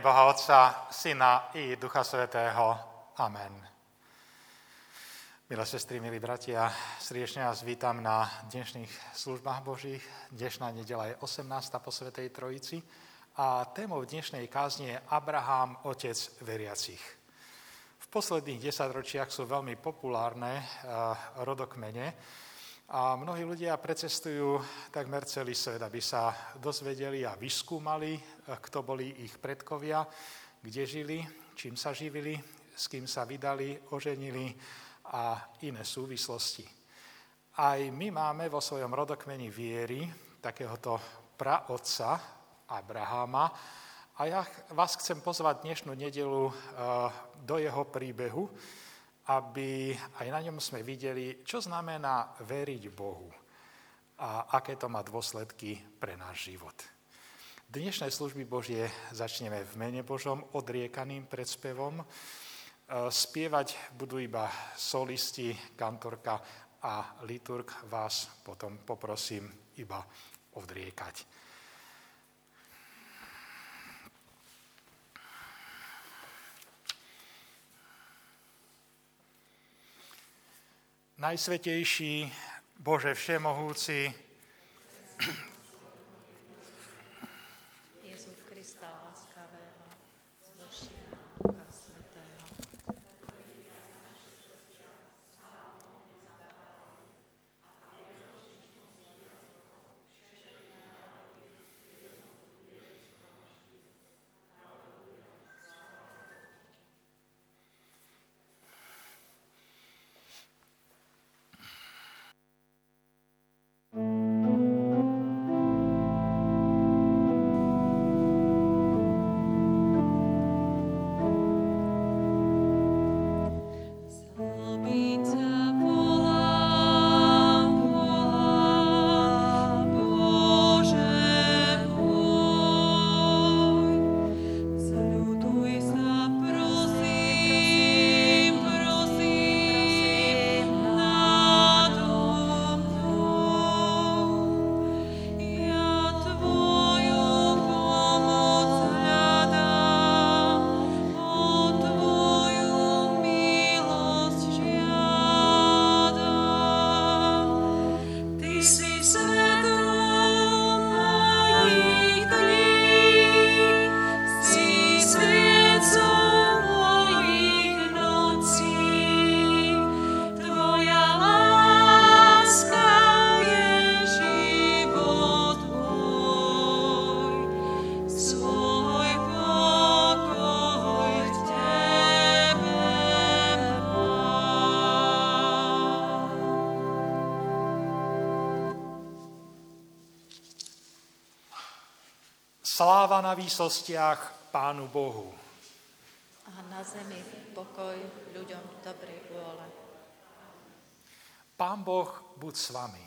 Boha Otca, Syna i Ducha Svätého. Amen. Milé sestry, milí bratia, srdečne vás vítam na dnešných službách Božích. Dnešná nedeľa je 18. po Svätej Trojici a témou dnešnej kázni je Abraham, otec veriacich. V posledných 10 ročiach sú veľmi populárne rodokmene a mnohí ľudia precestujú takmer celý svet, aby sa dozvedeli a vyskúmali, kto boli ich predkovia, kde žili, čím sa živili, s kým sa vydali, oženili a iné súvislosti. Aj my máme vo svojom rodokmeni viery takéhoto praotca Abraháma a ja vás chcem pozvať dnešnú nedeľu do jeho príbehu, aby aj na ňom sme videli, čo znamená veriť Bohu a aké to má dôsledky pre náš život. Dnešné služby Božie začneme v mene Božom odriekaným predspevom. Spievať budú iba solisti, kantorka a liturg. Vás potom poprosím iba odriekať. Najsvätejší Bože všemohúci, Jezu Krista láskavého, zvršia Ducha Svätého. Sláva na výsostiach Pánu Bohu. A na zemi pokoj ľuďom dobrej vôle. Pán Boh buď s vami.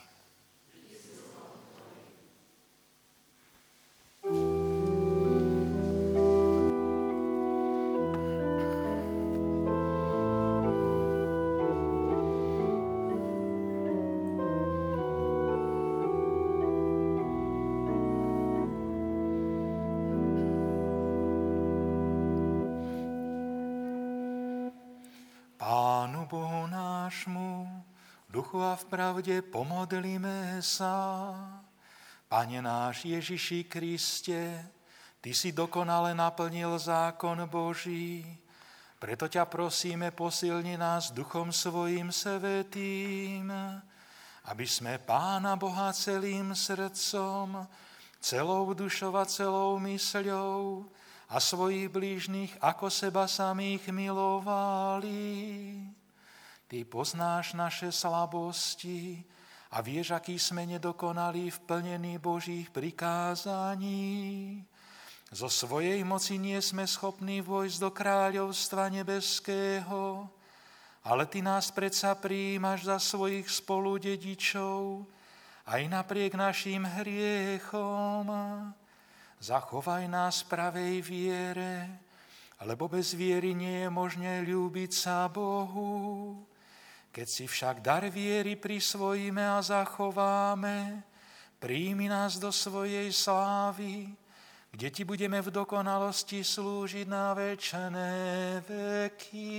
Pánu Bohu nášmu, duchu a v pravde pomodlíme sa. Pane náš Ježiši Kriste, Ty si dokonale naplnil zákon Boží, preto ťa prosíme, posilni nás duchom svojím svätým, aby sme Pána Boha celým srdcom, celou dušou a celou mysľou a svojich blížnych ako seba samých milovali. Ty poznáš naše slabosti a vieš, aký sme nedokonali v plnení Božích prikázaní. Zo svojej moci nie sme schopní vojsť do kráľovstva nebeského, ale Ty nás predsa prijímaš za svojich spoludedičov aj napriek našim hriechom. Zachovaj nás v pravej viere, lebo bez viery nie je možné ľúbiť sa Bohu. Keď si však dar viery prisvojíme a zachováme, príjmi nás do svojej slávy, kde ti budeme v dokonalosti slúžiť na večné veky.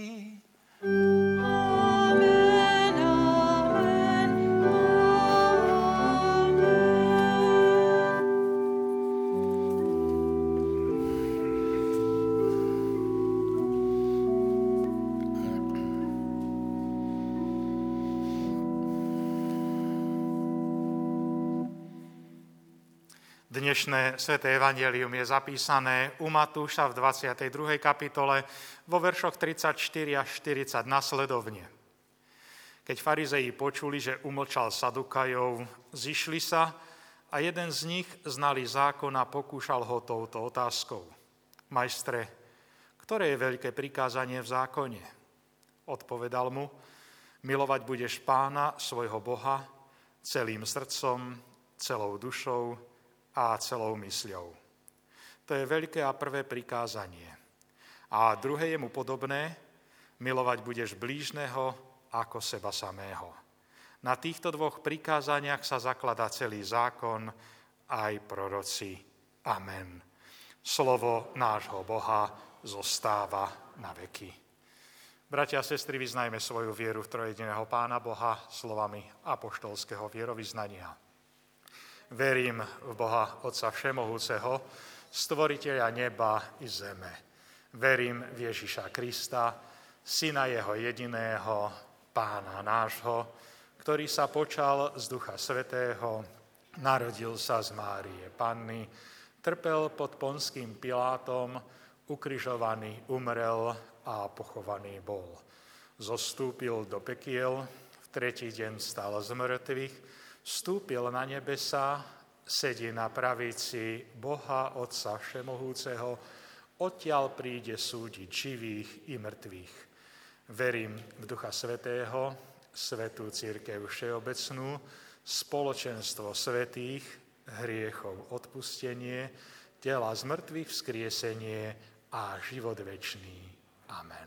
Amen, amen, Dnešné sväté evanjelium je zapísané u Matúša v 22. kapitole vo veršoch 34 až 40 nasledovne. Keď farizeji počuli, že umlčal Sadukajov, zišli sa a jeden z nich, znalý zákona, pokúšal ho touto otázkou. Majstre, ktoré je veľké prikázanie v zákone? Odpovedal mu, milovať budeš Pána, svojho Boha, celým srdcom, celou dušou a celou mysľou. To je veľké a prvé prikázanie. A druhé je mu podobné, milovať budeš blížneho ako seba samého. Na týchto dvoch prikázaniach sa zakladá celý zákon, aj proroci. Amen. Slovo nášho Boha zostáva na veky. Bratia a sestry, vyznajme svoju vieru v trojjediného Pána Boha slovami apoštolského vierovyznania. Verím v Boha Otca Všemohúceho, stvoriteľa neba i zeme. Verím v Ježiša Krista, Syna jeho jediného, Pána nášho, ktorý sa počal z Ducha Svätého, narodil sa z Márie Panny, trpel pod Ponským Pilátom, ukrižovaný, umrel a pochovaný bol. Zostúpil do pekiel, v tretí deň stal z mŕtvych, vstúpil na nebesá, sedí na pravici Boha Otca Všemohúceho, odtiaľ príde súdiť živých i mŕtvych. Verím v Ducha Svätého, svätú cirkev všeobecnú, spoločenstvo svätých, hriechov odpustenie, tela z mŕtvych vzkriesenie a život večný. Amen.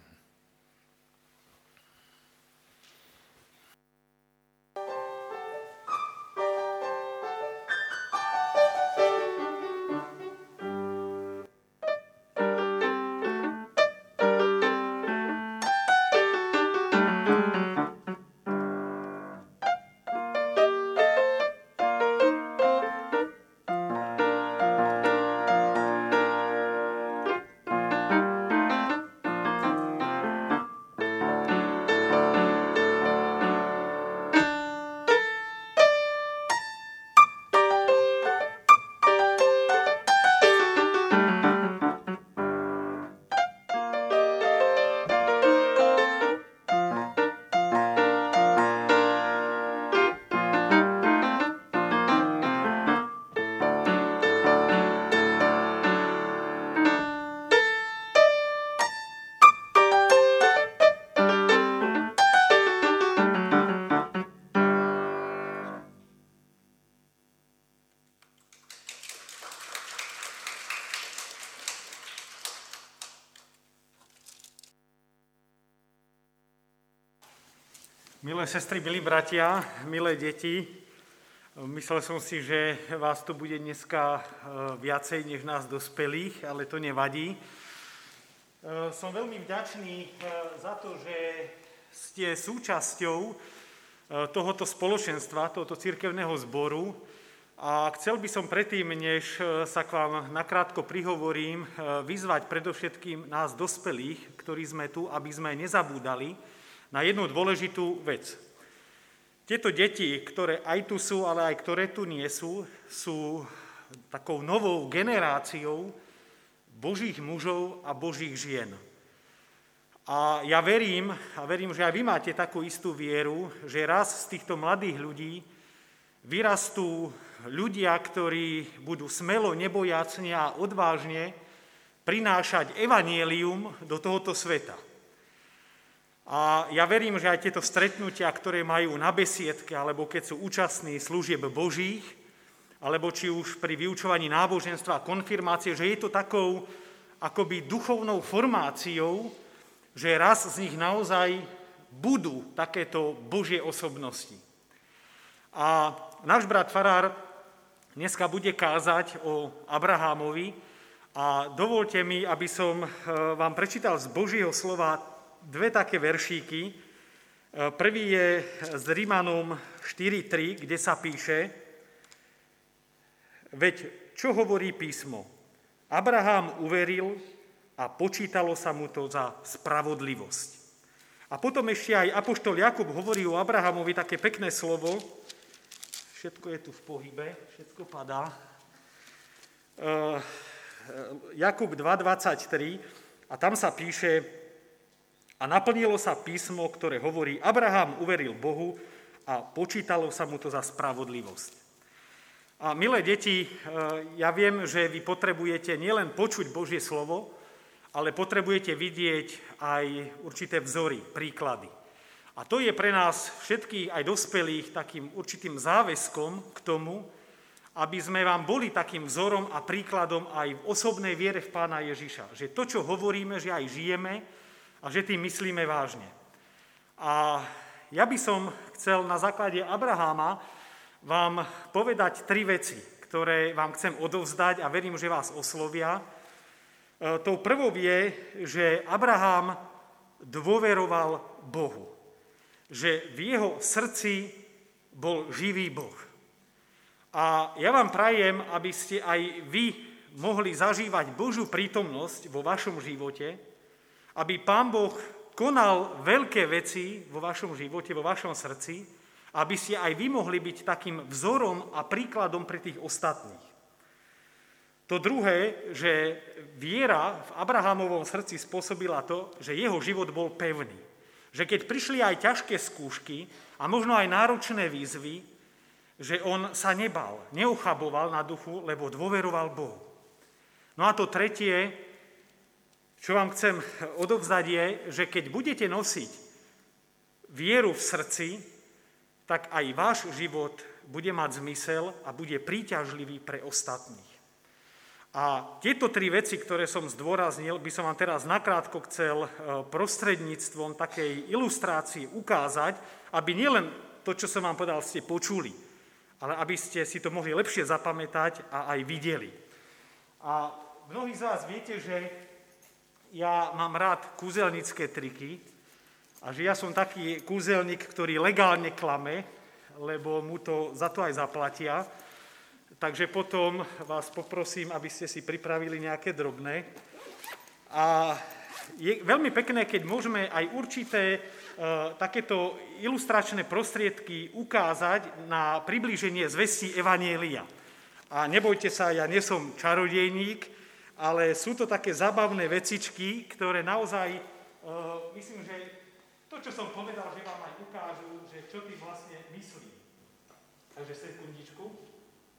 Milé sestry, milí bratia, milé deti, myslel som si, že vás tu bude dneska viacej než nás dospelých, ale to nevadí. Som veľmi vďačný za to, že ste súčasťou tohoto spoločenstva, tohoto cirkevného zboru a chcel by som predtým, než sa k vám nakrátko prihovorím, vyzvať predovšetkým nás dospelých, ktorí sme tu, aby sme nezabúdali na jednu dôležitú vec. Tieto deti, ktoré aj tu sú, ale aj ktoré tu nie sú, sú takou novou generáciou Božích mužov a Božích žien. A ja verím, že aj vy máte takú istú vieru, že raz z týchto mladých ľudí vyrastú ľudia, ktorí budú smelo, nebojacne a odvážne prinášať evanjelium do tohoto sveta. A ja verím, že aj tieto stretnutia, ktoré majú na besiedke, alebo keď sú účastní služieb Božích, alebo či už pri vyučovaní náboženstva a konfirmácie, že je to takou akoby duchovnou formáciou, že raz z nich naozaj budú takéto Božie osobnosti. A náš brat farár dneska bude kázať o Abrahámovi a dovolte mi, aby som vám prečítal z Božieho slova dve také veršíky. Prvý je z Rímanom 4.3, kde sa píše: Veď čo hovorí písmo? Abrahám uveril a počítalo sa mu to za spravodlivosť. A potom ešte aj apoštol Jakub hovorí o Abrahamovi také pekné slovo. Všetko je tu v pohybe, všetko padá. Jakub 2.23 a tam sa píše: A naplnilo sa písmo, ktoré hovorí, Abraham uveril Bohu a počítalo sa mu to za spravodlivosť. A milé deti, ja viem, že vy potrebujete nielen počuť Božie slovo, ale potrebujete vidieť aj určité vzory, príklady. A to je pre nás všetkých, aj dospelých, takým určitým záväzkom k tomu, aby sme vám boli takým vzorom a príkladom aj v osobnej viere v Pána Ježiša. Že to, čo hovoríme, že aj žijeme a že tým myslíme vážne. A ja by som chcel na základe Abraháma vám povedať 3 veci, ktoré vám chcem odovzdať a verím, že vás oslovia. Tou prvou je, že Abraham dôveroval Bohu. Že v jeho srdci bol živý Boh. A ja vám prajem, aby ste aj vy mohli zažívať Božiu prítomnosť vo vašom živote, aby Pán Boh konal veľké veci vo vašom živote, vo vašom srdci, aby ste aj vy mohli byť takým vzorom a príkladom pre tých ostatných. To druhé, že viera v Abrahamovom srdci spôsobila to, že jeho život bol pevný. Že keď prišli aj ťažké skúšky a možno aj náročné výzvy, že on sa nebal, neuchaboval na duchu, lebo dôveroval Bohu. No a to tretie, čo vám chcem odovzdať je, že keď budete nosiť vieru v srdci, tak aj váš život bude mať zmysel a bude príťažlivý pre ostatných. A tieto 3 veci, ktoré som zdôraznil, by som vám teraz nakrátko chcel prostredníctvom takej ilustrácie ukázať, aby nielen to, čo som vám povedal, ste počuli, ale aby ste si to mohli lepšie zapamätať a aj videli. A mnohí z vás viete, že ja mám rád kúzelnícke triky a že ja som taký kúzelník, ktorý legálne klame, lebo mu to za to aj zaplatia. Takže potom vás poprosím, aby ste si pripravili nejaké drobné. A je veľmi pekné, keď môžeme aj určité takéto ilustračné prostriedky ukázať na priblíženie zvesti Evanjelia. A nebojte sa, ja nie som čarodejník, ale sú to také zábavné vecičky, ktoré naozaj, myslím, že to, čo som povedal, že vám aj ukážu, že čo tým vlastne myslím. Takže sekundičku.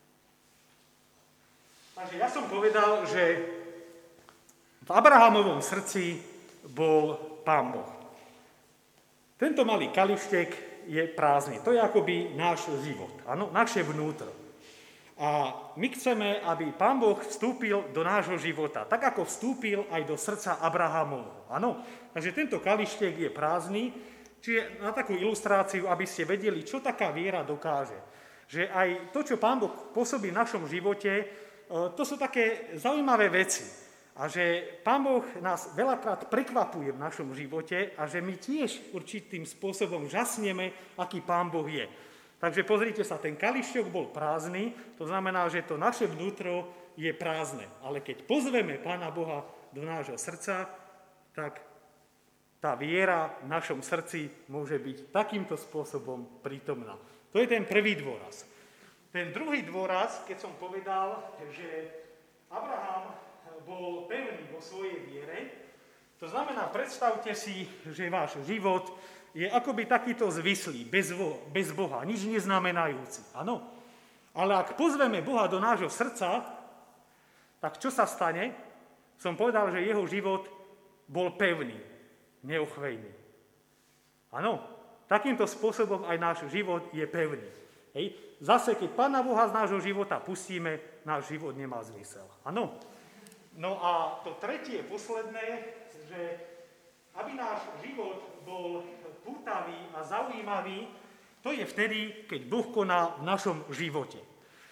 Takže ja som povedal, že v Abrahamovom srdci bol Pán Boh. Tento malý kalištek je prázdny. To je akoby náš život, áno, naše vnútro. A my chceme, aby Pán Boh vstúpil do nášho života, tak ako vstúpil aj do srdca Abrahamovho. Áno, takže tento kalištek je prázdny, čiže na takú ilustráciu, aby ste vedeli, čo taká viera dokáže. Že aj to, čo Pán Boh pôsobí v našom živote, to sú také zaujímavé veci. A že Pán Boh nás veľakrát prekvapuje v našom živote a že my tiež určitým spôsobom žasneme, aký Pán Boh je. Takže pozrite sa, ten kališťok bol prázdny, to znamená, že to naše vnútro je prázdne. Ale keď pozveme Pána Boha do nášho srdca, tak tá viera v našom srdci môže byť takýmto spôsobom prítomná. To je ten prvý dôraz. Ten druhý dôraz, keď som povedal, že Abraham bol pevný vo svojej viere, to znamená, predstavte si, že váš život je akoby takýto zvislý, bez Boha, nič neznamenajúci. Áno? Ale ak pozveme Boha do nášho srdca, tak čo sa stane? Som povedal, že jeho život bol pevný, neochvejný. Áno? Takýmto spôsobom aj náš život je pevný. Hej. Zase, keď Pána Boha z nášho života pustíme, náš život nemá zmysel. Áno? No a to tretie, posledné, že aby náš život bol pútavý a zaujímavý, to je vtedy, keď Boh koná v našom živote.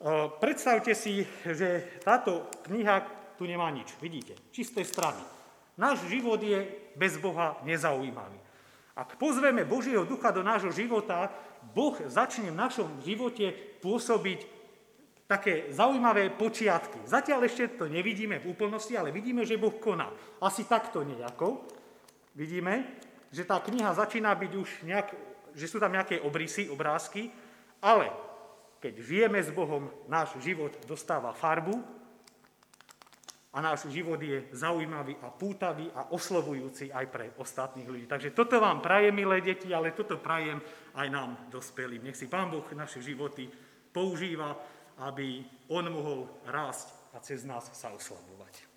Predstavte si, že táto kniha tu nemá nič. Vidíte, čisté strany. Náš život je bez Boha nezaujímavý. Ak pozveme Božieho ducha do nášho života, Boh začne v našom živote pôsobiť také zaujímavé počiatky. Zatiaľ ešte to nevidíme v úplnosti, ale vidíme, že Boh koná. Asi takto nejako. Vidíme, že tá kniha začína byť už že sú tam nejaké obrysy, obrázky, ale keď žijeme s Bohom, náš život dostáva farbu a náš život je zaujímavý a pútavý a oslovujúci aj pre ostatných ľudí. Takže toto vám prajem, milé deti, ale toto prajem aj nám, dospelým. Nech si Pán Boh naše životy používa, aby on mohol rásť a cez nás sa oslavovať.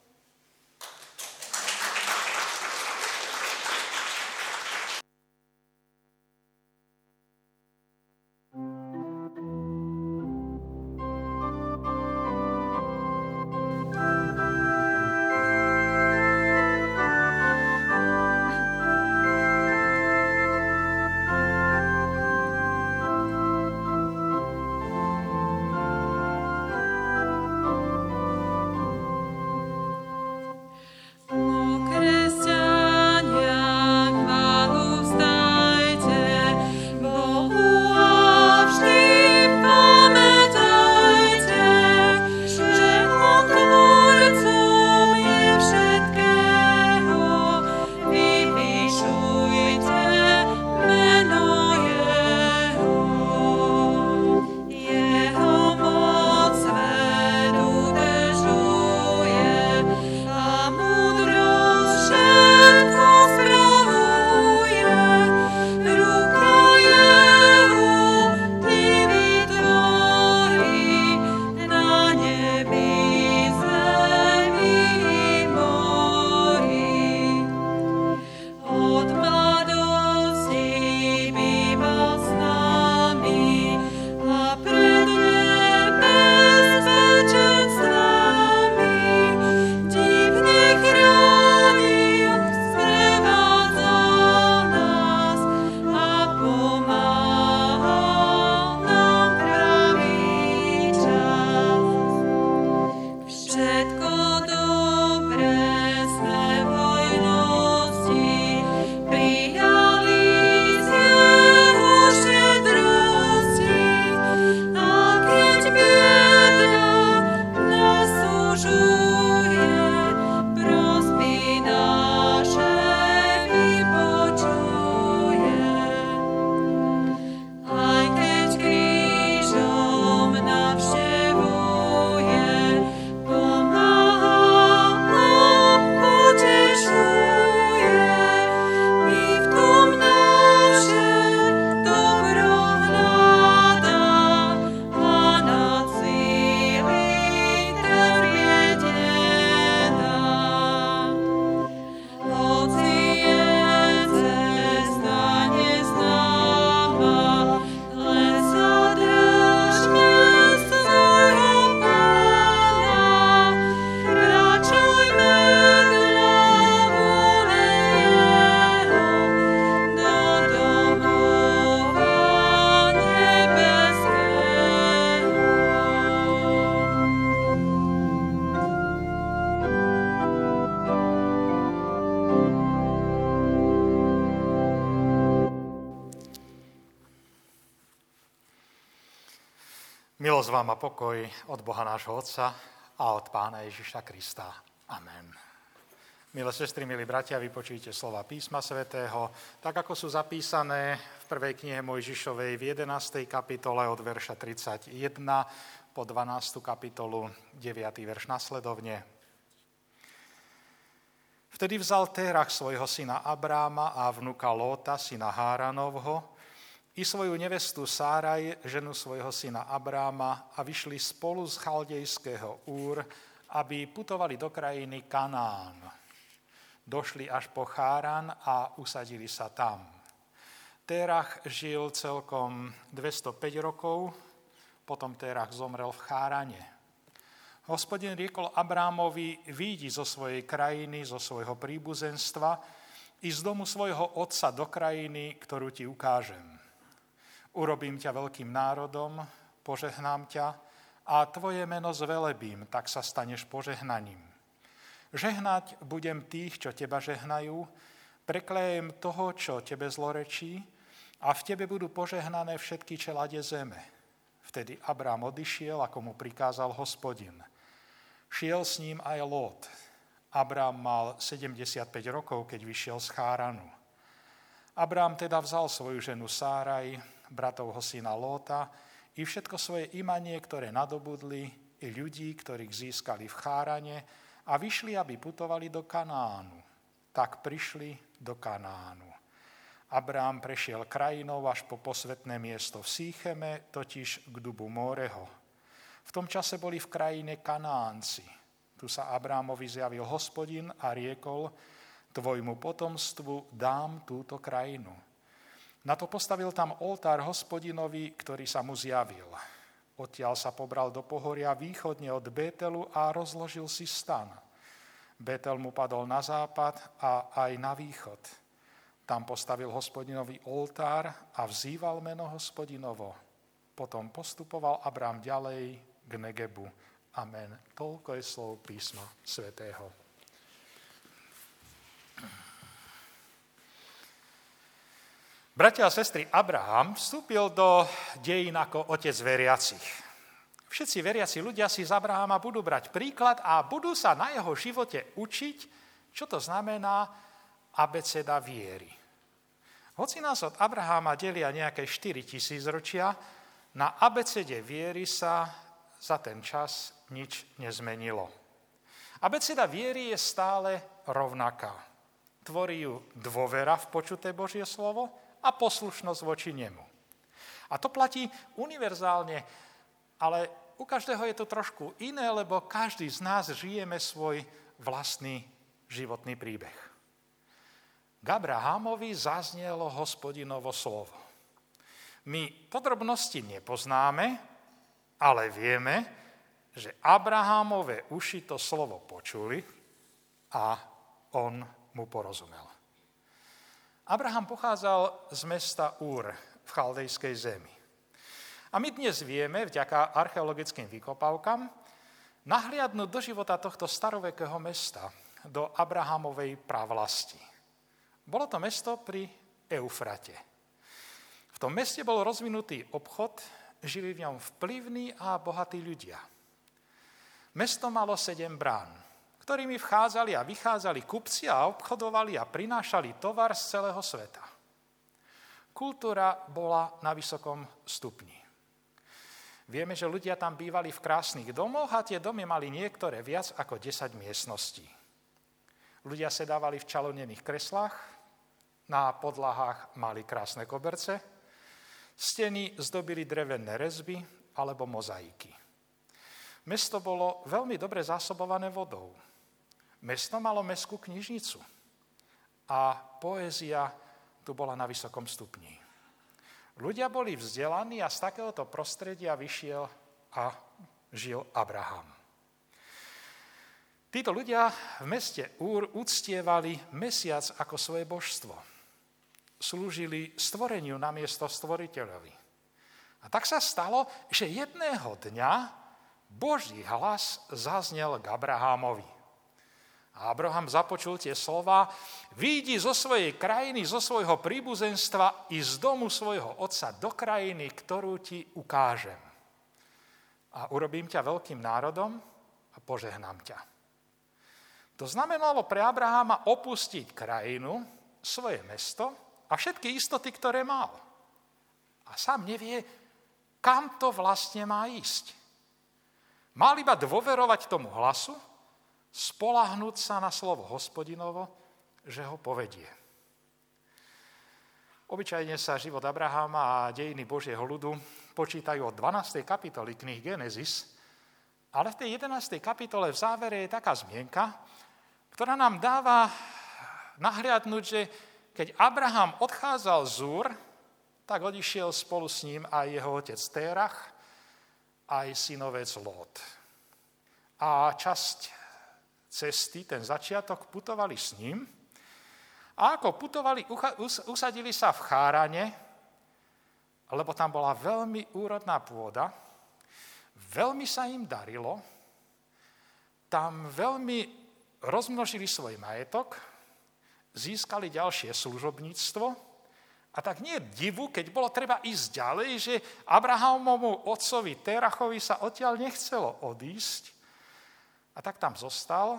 Milosť vám a pokoj od Boha nášho Otca a od Pána Ježiša Krista. Amen. Milé sestry, milí bratia, vypočujte slova písma svätého, tak ako sú zapísané v prvej knihe Mojžišovej v 11. kapitole od verša 31 po 12. kapitolu 9. verš nasledovne. Vtedy vzal Terach svojho syna Abráma a vnuka Lóta, syna Háranovho, i svoju nevestu Sáraj, ženu svojho syna Abráma, a vyšli spolu z chaldejského Úr, aby putovali do krajiny Kanán. Došli až po Cháran a usadili sa tam. Terach žil celkom 205 rokov, potom Terach zomrel v Chárane. Hospodin riekol Abrámovi: výjdi zo svojej krajiny, zo svojho príbuzenstva i z domu svojho otca do krajiny, ktorú ti ukážem. Urobím ťa veľkým národom, požehnám ťa a tvoje meno zvelebím, tak sa staneš požehnaním. Žehnať budem tých, čo teba žehnajú, preklejem toho, čo tebe zlorečí, a v tebe budú požehnané všetky čelade zeme. Vtedy Abrám odišiel, ako mu prikázal Hospodin. Šiel s ním aj Lót. Abrám mal 75 rokov, keď vyšiel z Cháranu. Abrám teda vzal svoju ženu Sáraj, bratovho syna Lóta, i všetko svoje imanie, ktoré nadobudli, i ľudí, ktorých získali v Chárane, a vyšli, aby putovali do Kanánu. Tak prišli do Kanánu. Abrám prešiel krajinou až po posvätné miesto v Sýcheme, totiž k dubu Móreho. V tom čase boli v krajine Kanánci. Tu sa Abrámovi zjavil Hospodin a riekol: tvojmu potomstvu dám túto krajinu. Na to postavil tam oltár Hospodinovi, ktorý sa mu zjavil. Odtiaľ sa pobral do pohoria východne od Bételu a rozložil si stan. Bétel mu padol na západ a aj na východ. Tam postavil Hospodinovi oltár a vzýval meno Hospodinovo. Potom postupoval Abrám ďalej k Negebu. Amen. Toľko je slov písma svätého. Bratia a sestry, Abraham vstúpil do dejín ako otec veriacich. Všetci veriaci ľudia si z Abrahama budú brať príklad a budú sa na jeho živote učiť, čo to znamená abeceda viery. Hoci nás od Abrahama delia nejaké 4000 ročia, na abecede viery sa za ten čas nič nezmenilo. Abeceda viery je stále rovnaká. Tvorí ju dôvera v počuté Božie slovo a poslušnosť voči nemu. A to platí univerzálne, ale u každého je to trošku iné, lebo každý z nás žijeme svoj vlastný životný príbeh. K Abrahamovi zaznelo Hospodinovo slovo. My podrobnosti nepoznáme, ale vieme, že Abrahamove uši to slovo počuli a on mu porozumel. Abraham pochádzal z mesta Úr v Chaldejskej zemi. A my dnes vieme, vďaka archeologickým vykopávkam, nahliadnúť do života tohto starovekého mesta, do Abrahamovej pravlasti. Bolo to mesto pri Eufrate. V tom meste bol rozvinutý obchod, žili v ňom vplyvní a bohatí ľudia. Mesto malo 7 brán, ktorými vchádzali a vychádzali kupci a obchodovali a prinášali tovar z celého sveta. Kultúra bola na vysokom stupni. Vieme, že ľudia tam bývali v krásnych domoch a tie domy mali niektoré viac ako 10 miestností. Ľudia sedávali v čalonených kreslách, na podlahách mali krásne koberce, steny zdobili drevené rezby alebo mozaiky. Mesto bolo veľmi dobre zásobované vodou. Mesto malo mestskú knižnicu a poézia tu bola na vysokom stupni. Ľudia boli vzdelaní a z takéhoto prostredia vyšiel a žil Abraham. Títo ľudia v meste Úr uctievali mesiac ako svoje božstvo. Slúžili stvoreniu namiesto stvoriteľovi. A tak sa stalo, že jedného dňa Boží hlas zaznel k Abrahamovi. A Abraham započul tie slova: vyjdi zo svojej krajiny, zo svojho príbuzenstva i z domu svojho otca do krajiny, ktorú ti ukážem. A urobím ťa veľkým národom a požehnám ťa. To znamenalo pre Abrahama opustiť krajinu, svoje mesto a všetky istoty, ktoré mal. A sám nevie, kam to vlastne má ísť. Mal iba dôverovať tomu hlasu, spoľahnúť sa na slovo Hospodinovo, že ho povedie. Obyčajne sa život Abrahama a dejiny Božieho ľudu počítajú od 12. kapitoly knih Genesis, ale v tej 11. kapitole v závere je taká zmienka, ktorá nám dáva nahliadnúť, že keď Abraham odchádzal z Úr, tak odišiel spolu s ním aj jeho otec Térach, aj synovec Lót. A časť cesty, ten začiatok, putovali s ním. A ako putovali, usadili sa v Chárane, lebo tam bola veľmi úrodná pôda, veľmi sa im darilo, tam veľmi rozmnožili svoj majetok, získali ďalšie služobníctvo a tak nie divu, keď bolo treba ísť ďalej, že Abrahamovmu otcovi Terachovi sa odtiaľ nechcelo odísť a tak tam zostal,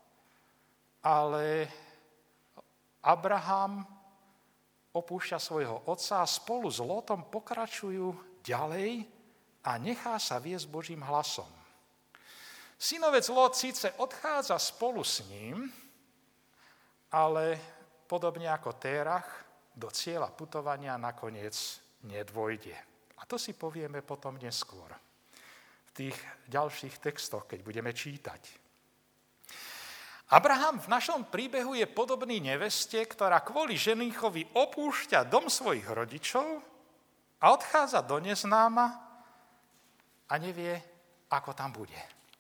ale Abraham opúšťa svojho otca a spolu s Lótom pokračujú ďalej a nechá sa viesť Božím hlasom. Synovec Lót síce odchádza spolu s ním, ale podobne ako Térach do cieľa putovania nakoniec nedôjde. A to si povieme potom neskôr, v tých ďalších textoch, keď budeme čítať. Abraham v našom príbehu je podobný neveste, ktorá kvôli ženíchovi opúšťa dom svojich rodičov a odchádza do neznáma a nevie, ako tam bude.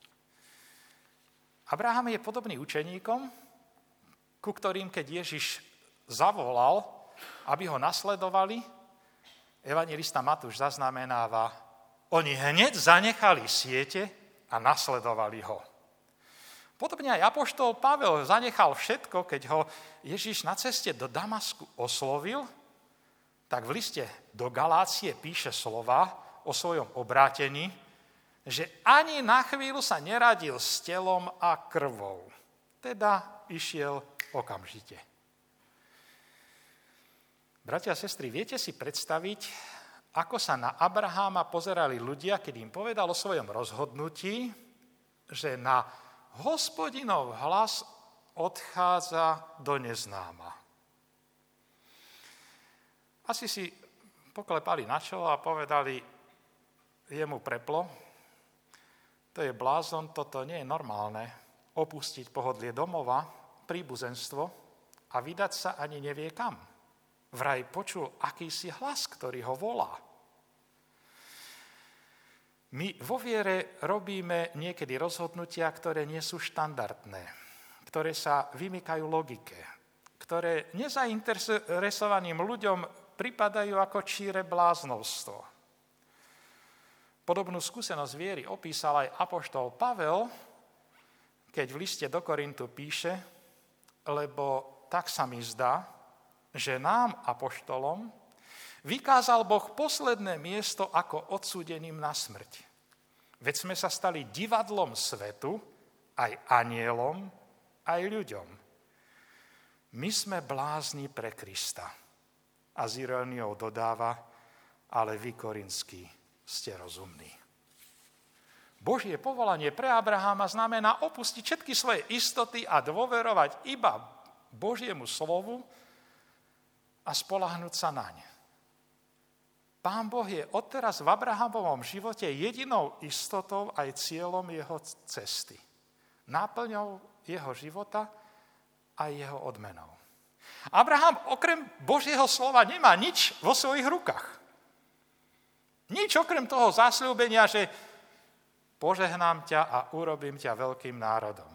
Abraham je podobný učeníkom, ku ktorým, keď Ježiš zavolal, aby ho nasledovali, evanjelista Matúš zaznamenáva, oni hneď zanechali siete a nasledovali ho. Podobne aj apoštol Pavel zanechal všetko, keď ho Ježiš na ceste do Damasku oslovil, tak v liste do Galácie píše slova o svojom obrátení, že ani na chvíľu sa neradil s telom a krvou. Teda išiel okamžite. Bratia a sestry, viete si predstaviť, ako sa na Abraháma pozerali ľudia, keď im povedal o svojom rozhodnutí, že na Hospodinov hlas odchádza do neznáma. Asi si poklepali na čelo a povedali, jemu preplo, to je blázon, toto nie je normálne, opustiť pohodlie domova, príbuzenstvo a vydať sa ani nevie kam. Vraj počul akýsi hlas, ktorý ho volá. My vo viere robíme niekedy rozhodnutia, ktoré nie sú štandardné, ktoré sa vymykajú logike, ktoré nezainteresovaným ľuďom pripadajú ako číre bláznovstvo. Podobnú skúsenosť viery opísal aj apoštol Pavel, keď v liste do Korintu píše, lebo tak sa mi zdá, že nám, apoštolom, vykázal Boh posledné miesto ako odsúdeným na smrť. Veď sme sa stali divadlom svetu, aj anielom, aj ľuďom. My sme blázni pre Krista. A s iróniou dodáva, ale vy, Korinskí, ste rozumní. Božie povolanie pre Abraháma znamená opustiť všetky svoje istoty a dôverovať iba Božiemu slovu a spoľahnúť sa naň. Pán Boh je odteraz v Abrahamovom živote jedinou istotou aj cieľom jeho cesty. Náplňou jeho života a jeho odmenou. Abraham okrem Božieho slova nemá nič vo svojich rukách. Nič okrem toho zasľúbenia, že požehnám ťa a urobím ťa veľkým národom.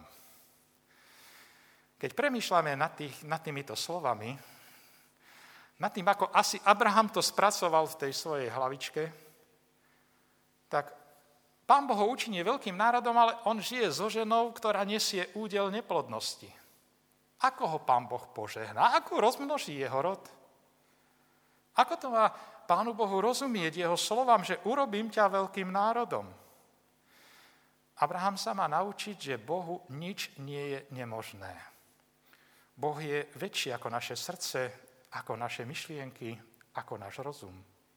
Keď premýšľame nad týmito slovami, nad tým, ako asi Abraham to spracoval v tej svojej hlavičke, tak Pán Boh ho učiní veľkým národom, ale on žije so ženou, ktorá nesie údel neplodnosti. Ako ho Pán Boh požehná? Ako rozmnoží jeho rod? Ako to má Pánu Bohu rozumieť jeho slovám, že urobím ťa veľkým národom? Abraham sa má naučiť, že Bohu nič nie je nemožné. Boh je väčší ako naše srdce, ako naše myšlienky, ako náš rozum.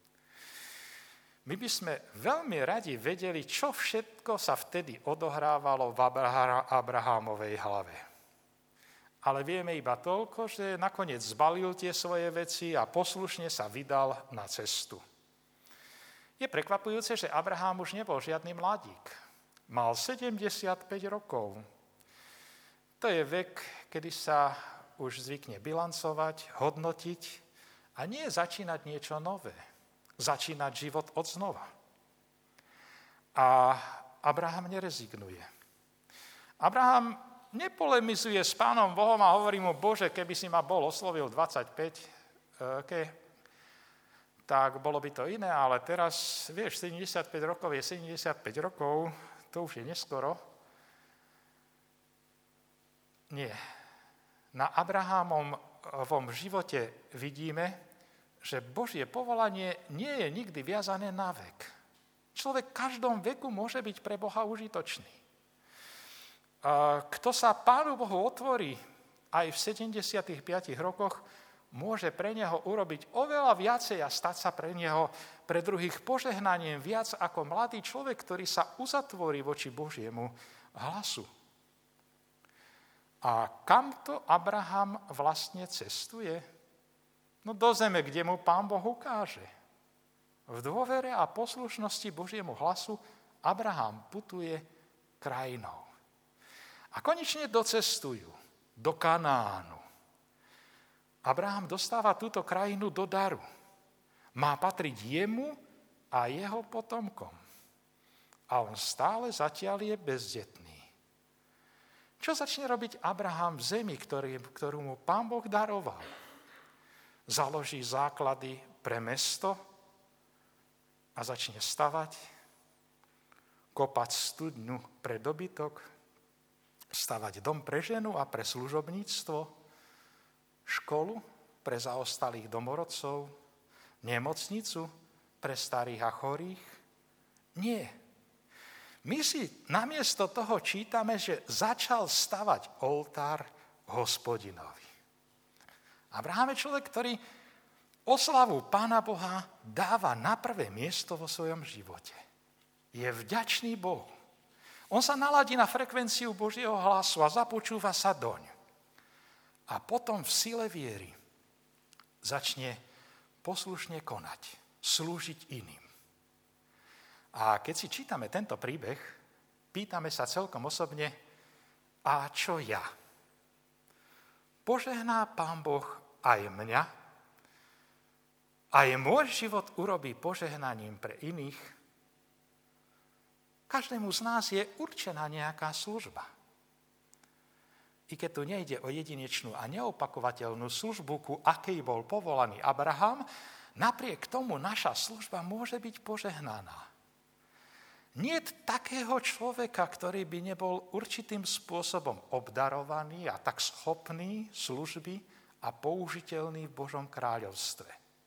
My by sme veľmi radi vedeli, čo všetko sa vtedy odohrávalo v Abrahámovej hlave. Ale vieme iba toľko, že nakoniec zbalil tie svoje veci a poslušne sa vydal na cestu. Je prekvapujúce, že Abraham už nebol žiadny mladík. Mal 75 rokov. To je vek, kedy sa už zvykne bilancovať, hodnotiť a nie začínať niečo nové. Začínať život od znova. A Abraham nerezignuje. Abraham nepolemizuje s Pánom Bohom a hovorí mu, Bože, keby si ma bol oslovil 25, tak bolo by to iné, ale teraz, vieš, 75 rokov je 75 rokov, to už je neskoro. Nie. Na Abrahámovom živote vidíme, že Božie povolanie nie je nikdy viazané na vek. Človek v každom veku môže byť pre Boha užitočný. Kto sa Pánu Bohu otvorí aj v 75 rokoch, môže pre neho urobiť oveľa viacej a stať sa pre neho, pre druhých požehnaním viac ako mladý človek, ktorý sa uzatvorí voči Božiemu hlasu. A kam to Abraham vlastne cestuje? No do zeme, kde mu Pán Boh ukáže. V dôvere a poslušnosti Božiemu hlasu Abraham putuje krajinou. A konečne docestujú do Kanánu. Abraham dostáva túto krajinu do daru. Má patriť jemu a jeho potomkom. A on stále zatiaľ je bezdetný. Čo začne robiť Abraham v zemi, ktorú mu Pán Boh daroval? Založí základy pre mesto a začne stavať, kopať studňu pre dobytok, stavať dom pre ženu a pre služobníctvo, školu pre zaostalých domorodcov, nemocnicu pre starých a chorých? Nie. My si namiesto toho čítame, že začal stavať oltár Hospodinovi. Abraham je človek, ktorý oslavu Pána Boha dáva na prvé miesto vo svojom živote. Je vďačný Bohu. On sa naladí na frekvenciu Božieho hlasu a započúva sa doň. A potom v sile viery začne poslušne konať, slúžiť iným. A keď si čítame tento príbeh, pýtame sa celkom osobne, a čo ja? Požehná Pán Boh aj mňa? Aj môj život urobí požehnaním pre iných? Každému z nás je určená nejaká služba. I keď tu nejde o jedinečnú a neopakovateľnú službu, ku akej bol povolaný Abraham, napriek tomu naša služba môže byť požehnaná. Nie takého človeka, ktorý by nebol určitým spôsobom obdarovaný a tak schopný služby a použiteľný v Božom kráľovstve.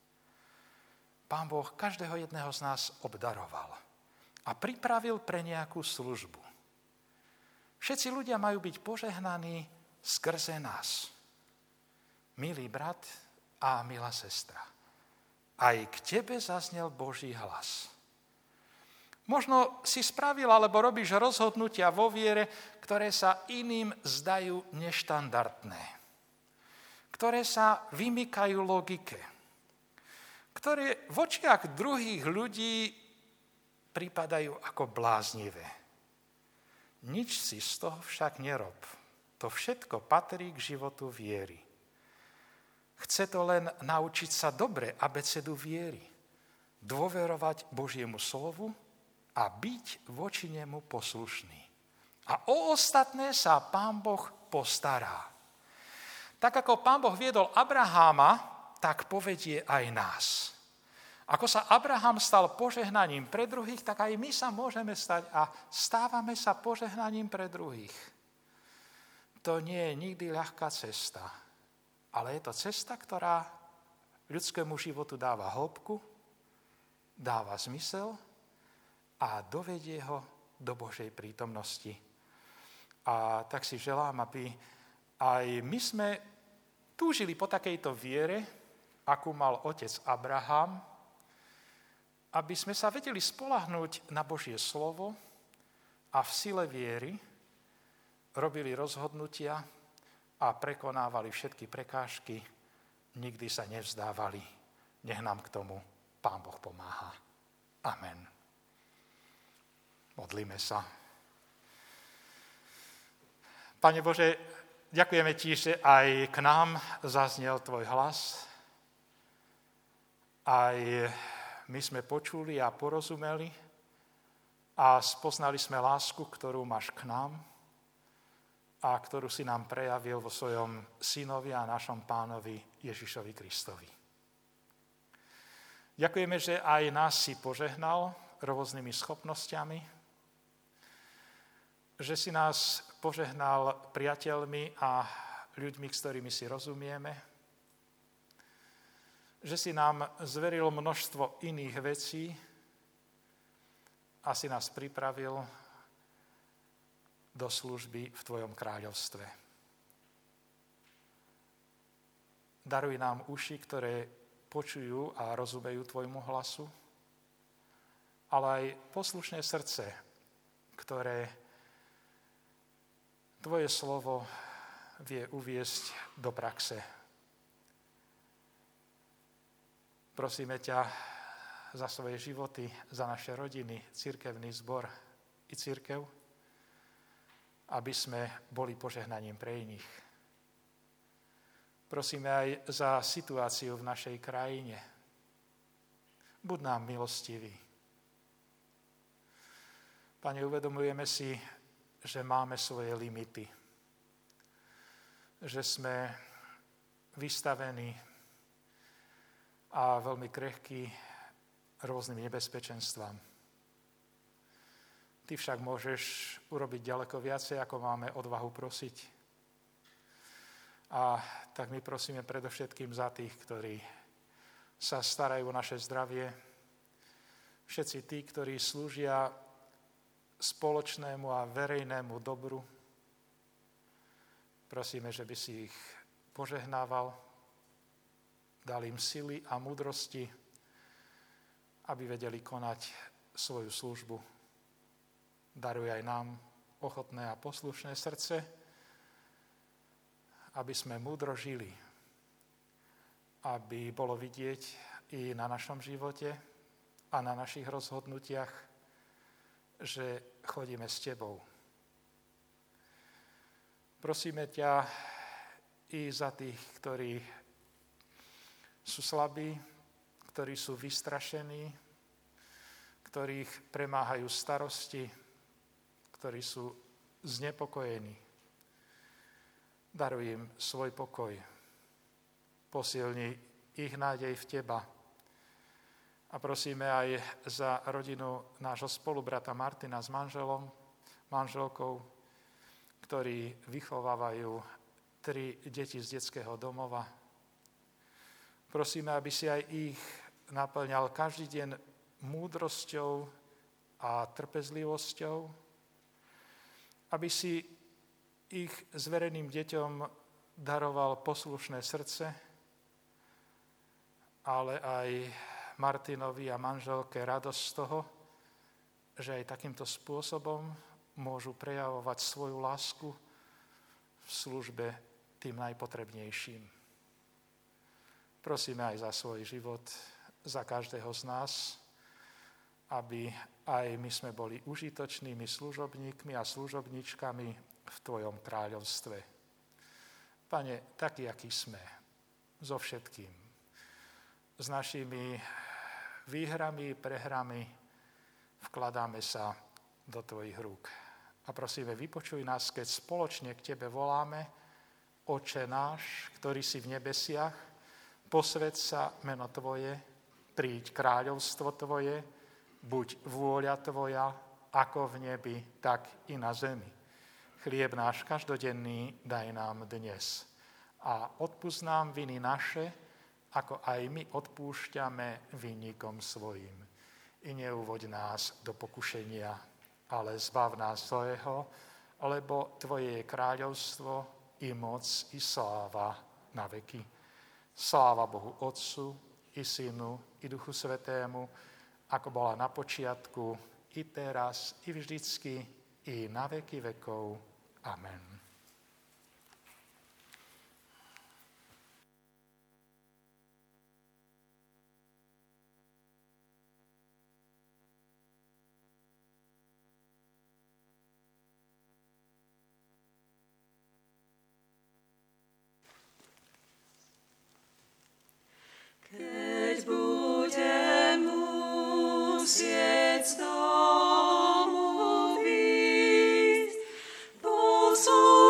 Pán Boh každého jedného z nás obdaroval a pripravil pre nejakú službu. Všetci ľudia majú byť požehnaní skrze nás. Milý brat a milá sestra, aj k tebe zaznel Boží hlas. Možno si spravil alebo robíš rozhodnutia vo viere, ktoré sa iným zdajú neštandardné, ktoré sa vymykajú logike, ktoré v očiach druhých ľudí pripadajú ako bláznivé. Nič si z toho však nerob. To všetko patrí k životu viery. Chce to len naučiť sa dobre abecedu viery, dôverovať Božiemu slovu a byť voči nemu poslušný. A o ostatné sa Pán Boh postará. Tak ako Pán Boh viedol Abraháma, tak povedie aj nás. Ako sa Abraham stal požehnaním pre druhých, tak aj my sa môžeme stať a stávame sa požehnaním pre druhých. To nie je nikdy ľahká cesta, ale je to cesta, ktorá ľudskému životu dáva hĺbku, dáva zmysel a dovedie ho do Božej prítomnosti. A tak si želám, aby aj my sme túžili po takejto viere, akú mal otec Abraham, aby sme sa vedeli spoľahnúť na Božie slovo a v sile viery robili rozhodnutia a prekonávali všetky prekážky, nikdy sa nevzdávali. Nech nám k tomu Pán Boh pomáha. Amen. Modlíme sa. Pane Bože, ďakujeme Ti, že aj k nám zaznel Tvoj hlas. Aj my sme počuli a porozumeli a spoznali sme lásku, ktorú máš k nám a ktorú si nám prejavil vo svojom synovi a našom Pánovi Ježišovi Kristovi. Ďakujeme, že aj nás si požehnal rôznymi schopnosťami, že si nás požehnal priateľmi a ľuďmi, s ktorými si rozumieme, že si nám zveril množstvo iných vecí a si nás pripravil do služby v tvojom kráľovstve. Daruj nám uši, ktoré počujú a rozumejú tvojmu hlasu, ale aj poslušné srdce, ktoré tvoje slovo vie uviesť do praxe. Prosíme ťa za svoje životy, za naše rodiny, cirkevný zbor i cirkev, aby sme boli požehnaním pre iných. Prosíme aj za situáciu v našej krajine. Buď nám milostivý. Pane, uvedomujeme si, že máme svoje limity, že sme vystavení a veľmi krehkí rôznym nebezpečenstvám. Ty však môžeš urobiť ďaleko viacej, ako máme odvahu prosiť. A tak my prosíme predovšetkým za tých, ktorí sa starajú o naše zdravie, všetci tí, ktorí slúžia spoločnému a verejnému dobru. Prosíme, že by si ich požehnával, dal im sily a múdrosti, aby vedeli konať svoju službu. Daruj aj nám ochotné a poslušné srdce, aby sme múdro žili, aby bolo vidieť i na našom živote a na našich rozhodnutiach, že chodíme s tebou. Prosíme ťa i za tých, ktorí sú slabí, ktorí sú vystrašení, ktorých premáhajú starosti, ktorí sú znepokojení. Daruj im svoj pokoj. Posilni ich nádej v teba. A prosíme aj za rodinu nášho spolubrata Martina s manželkou, ktorí vychovávajú 3 deti z detského domova. Prosíme, aby si aj ich naplňal každý deň múdrosťou a trpezlivosťou, aby si ich zvereným deťom daroval poslušné srdce, ale aj Martinovi a manželke radosť z toho, že aj takýmto spôsobom môžu prejavovať svoju lásku v službe tým najpotrebnejším. Prosíme aj za svoj život, za každého z nás, aby aj my sme boli užitočnými služobníkmi a služobníčkami v tvojom kráľovstve. Pane, takí, akí sme, so všetkým, s našimi výhrami, prehrami, vkladáme sa do tvojich rúk. A prosíme, vypočuj nás, keď spoločne k tebe voláme: Oče náš, ktorý si v nebesiach, posväť sa meno tvoje, príď kráľovstvo tvoje, buď vôľa tvoja, ako v nebi, tak i na zemi. Chlieb náš každodenný daj nám dnes. A odpusť nám viny naše, ako aj my odpúšťame vinníkom svojim. I neuvoď nás do pokušenia, ale zbav nás zlého, lebo tvoje je kráľovstvo, i moc, i sláva na veky. Sláva Bohu Otcu, i Synu, i Duchu Svätému, ako bola na počiatku, i teraz, i vždycky, i na veky vekov. Amen. Keď budem musieť z domu výjsť,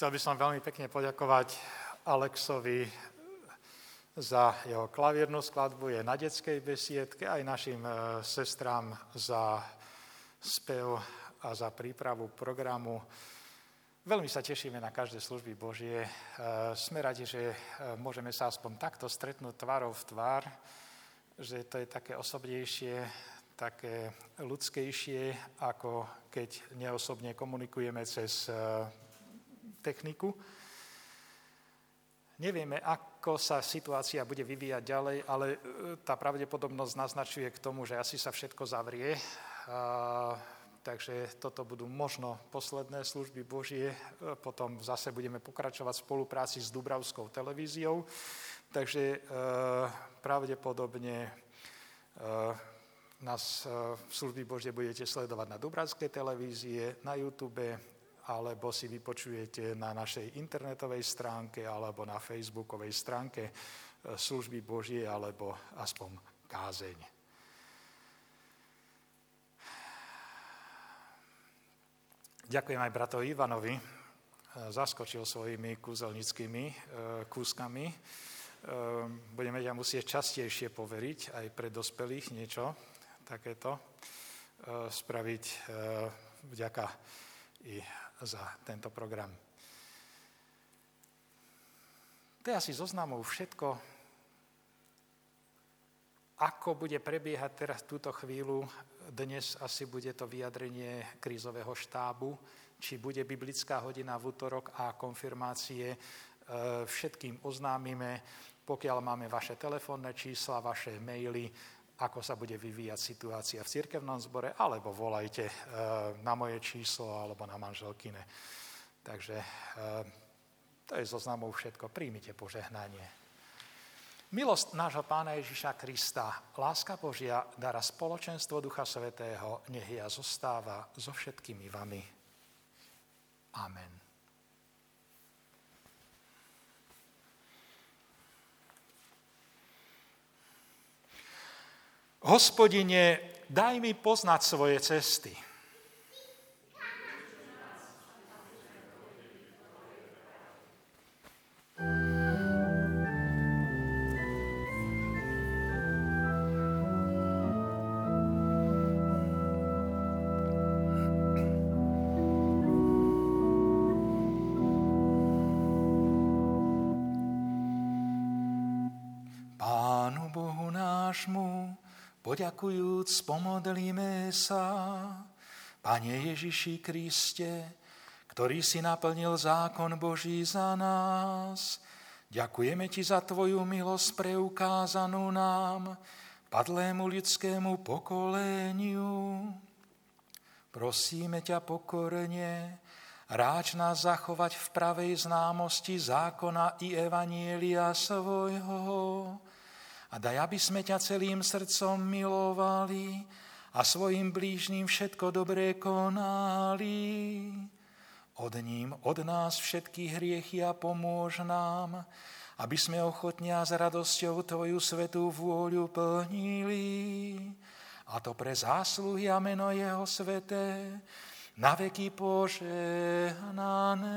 Chcel by som veľmi pekne poďakovať Alexovi za jeho klavírnu skladbu, je na detskej besiedke, aj našim sestrám za spev a za prípravu programu. Veľmi sa tešíme na každé služby Božie. Sme radi, že môžeme sa aspoň takto stretnúť tvárou v tvár, že to je také osobnejšie, také ľudskejšie, ako keď neosobne komunikujeme cez techniku. Nevieme, ako sa situácia bude vyvíjať ďalej, ale tá pravdepodobnosť naznačuje k tomu, že asi sa všetko zavrie. Takže toto budú možno posledné služby Božie. Potom zase budeme pokračovať v spolupráci s Dubravskou televíziou. Takže pravdepodobne nás služby Božie budete sledovať na Dubravskej televízie, na YouTube, alebo si vypočujete na našej internetovej stránke alebo na facebookovej stránke služby Božie alebo aspoň kázeň. Ďakujem aj bratovi Ivanovi. Zaskočil svojimi kúzelnickými kúskami. Budeme ťa musieť častejšie poveriť aj pre dospelých niečo takéto spraviť vďaka i za tento program. To je asi zoznamov všetko. Ako bude prebiehať teraz túto chvíľu, dnes asi bude to vyjadrenie krízového štábu, či bude biblická hodina v utorok a konfirmácie, všetkým oznámime, pokiaľ máme vaše telefónne čísla, vaše maily, ako sa bude vyvíjať situácia v cirkevnom zbore, alebo volajte na moje číslo, alebo na manželkine. Takže to je zoznamov všetko. Príjmite požehnanie. Milosť nášho Pána Ježiša Krista, láska Božia, dara spoločenstvo Ducha Svätého, nech ja zostáva so všetkými vami. Amen. Hospodine, daj mi poznať svoje cesty. Pánu Bohu nášmu poďakujúc, pomodlíme sa. Pane Ježiši Kriste, ktorý si naplnil zákon Boží za nás, ďakujeme ti za tvoju milosť preukázanú nám, padlému ľudskému pokoleniu. Prosíme ťa pokorne, ráč nás zachovať v pravej známosti zákona i evanielia svojho, a daj, aby sme ťa celým srdcom milovali a svojim blížnym všetko dobré konali. Od nás všetky hriechy a pomôž nám, aby sme ochotne a s radosťou tvoju svätú vôľu plnili. A to pre zásluhy a meno jeho sväté, na veky požehnané.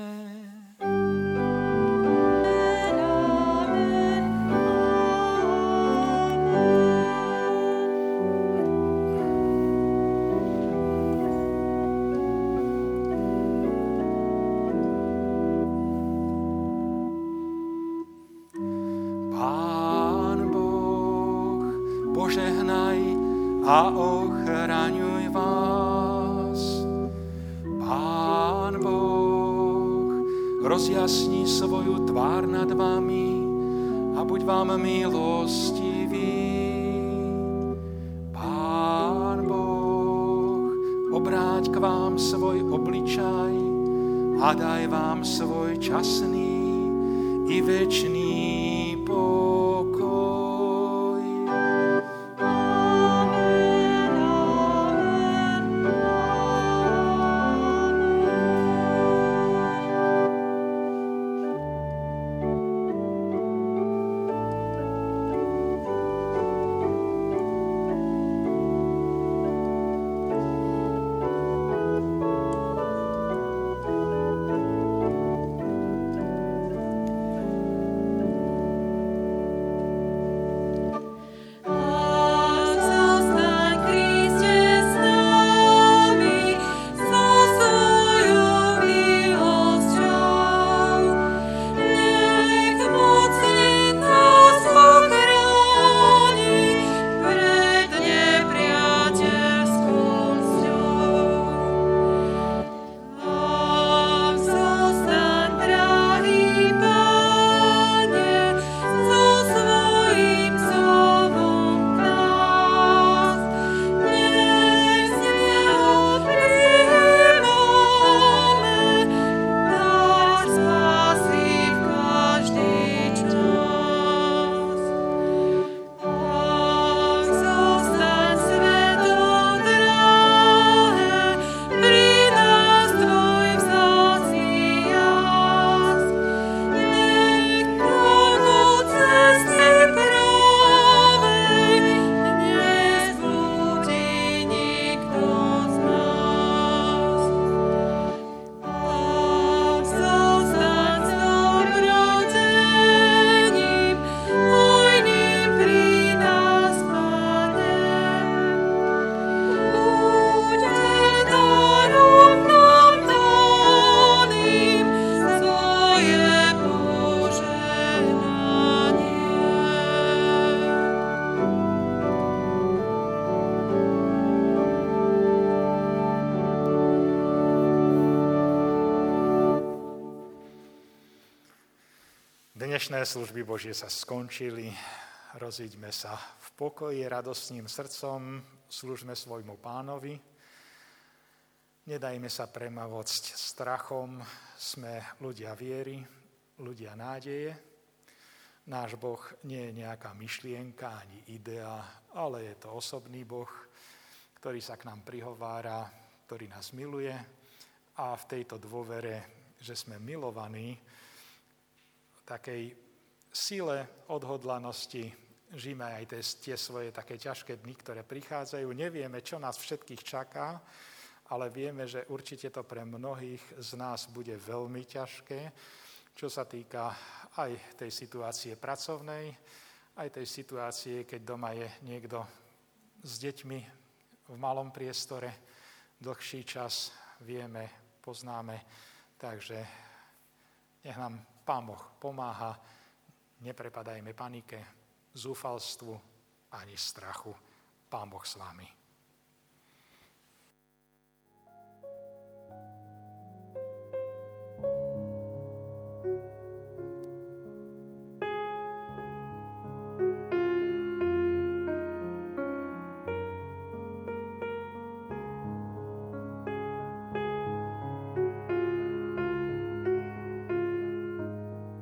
A ochraňuj vás. Pán Boh rozjasni svoju tvár nad vami a buď vám milostivý. Pán Boh obráť k vám svoj obličaj a daj vám svoj časný i večný pokoj. Dnešné služby Božie sa skončili. Rozíďme sa v pokoji, radostným srdcom, slúžme svojmu Pánovi. Nedajme sa premávocť strachom, sme ľudia viery, ľudia nádeje. Náš Boh nie je nejaká myšlienka ani idea, ale je to osobný Boh, ktorý sa k nám prihovára, ktorý nás miluje a v tejto dôvere, že sme milovaní, takej sile odhodlanosti žijeme aj tie svoje také ťažké dny, ktoré prichádzajú. Nevieme, čo nás všetkých čaká, ale vieme, že určite to pre mnohých z nás bude veľmi ťažké, čo sa týka aj tej situácie pracovnej, aj tej situácie, keď doma je niekto s deťmi v malom priestore dlhší čas, vieme, poznáme, takže nech nám Pán Boh pomáha, neprepadajme panike, zúfalstvu ani strachu. Pán Boh s vami.